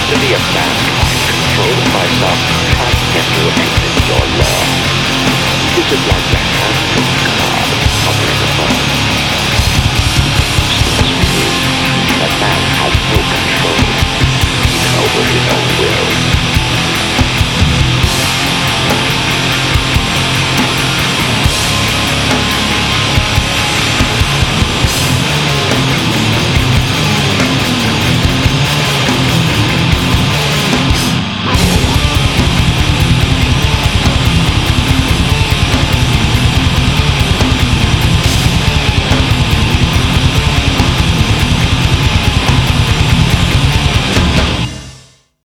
to be a mankind controlled by some transcendent your law? Is it like the hand of God hovering above? Seems to me that man has no control, even over his own will.